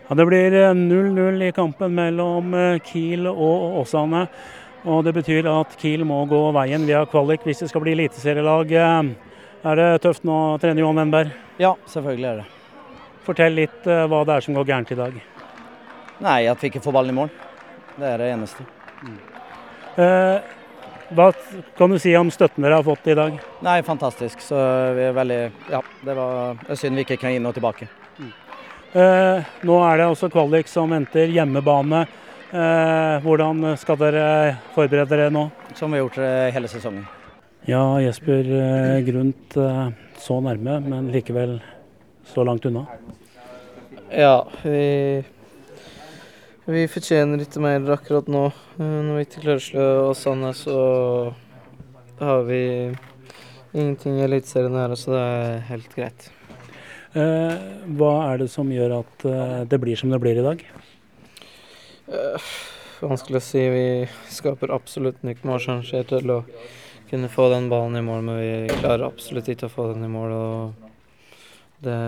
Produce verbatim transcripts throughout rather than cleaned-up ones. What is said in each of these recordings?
Ja, det blir eh, null null i kampen mellom eh, Kiel og Åsane. Og det betyr at Kiel må gå veien via kvalik hvis det skal bli eliteserielag. Eh, Er det tøft nå, trener Johan Wennberg? Ja, selvfølgelig er det. Fortell litt eh, hva det er som går gærent i dag. Nei, at vi ikke får ballen i mål. Det er det eneste. Eh, hva kan du si om støtten dere har fått i dag? Nei, fantastisk. Så vi er veldig Ja, det var det er synd vi ikke kan gi noe tilbake. Eh, nå er det også kvalik som venter hjemmebane. Eh, hvordan skal dere forberede dere nå? Som vi har gjort det hele sesongen. Ja, Jesper eh, Grundt eh, så nærme, men likevel så langt unna. Ja, vi, vi fortjener litt mer akkurat nå. Eh, Når vi ikke klarer å slå Åsane, så har vi ingenting i eliteserien her, så det er helt greit. Eh, hva er det som gjør at eh, det blir som det blir i dag? Eh, Vanskelig å si. Vi skaper absolutt nok målsjanser til å kunne få den ballen i mål, men vi klarer absolutt ikke å få den i mål. Og det,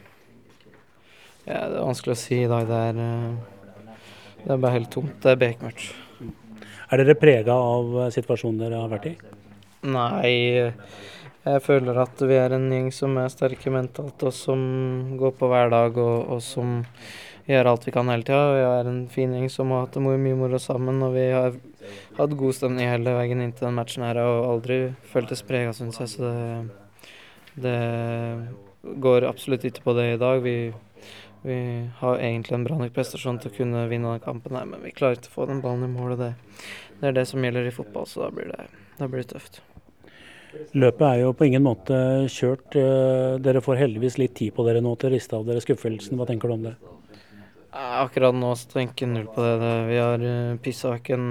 ja, det er vanskelig å si i dag. Det er, eh, det er bare helt tomt. Det er bekmørkt. Er dere prega av eh, situasjonen dere har vært i? Nei, jeg føler at vi er en gjeng som er sterke mentalt, og som går på hver dag, og, og som gjør alt vi kan hele tida. Vi er en fin gjeng som har hatt det mye moro sammen, og vi har hatt god stemning hele veien inn til den matchen her, og aldri føltes prega, syns jeg. Så det, det går absolutt ikke på det i dag. Vi, vi har egentlig en bra nok prestasjon til å kunne vinne den kampen her, men vi klarer ikke å få den ballen i mål, og det, det er det som gjelder i fotball, så da blir det, da blir det tøft. Løpet er jo på ingen måte kjørt. Eh, Dere får heldigvis litt tid på dere nå til å riste av dere skuffelsen. Hva tenker du om det? Ja, akkurat nå så tenker jeg null på det. Det- Vi har uh, pissa vekk en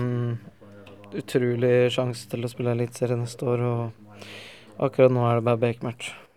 utrolig sjanse til å spille eliteserie neste år, og akkurat nå er det bare bekmørkt.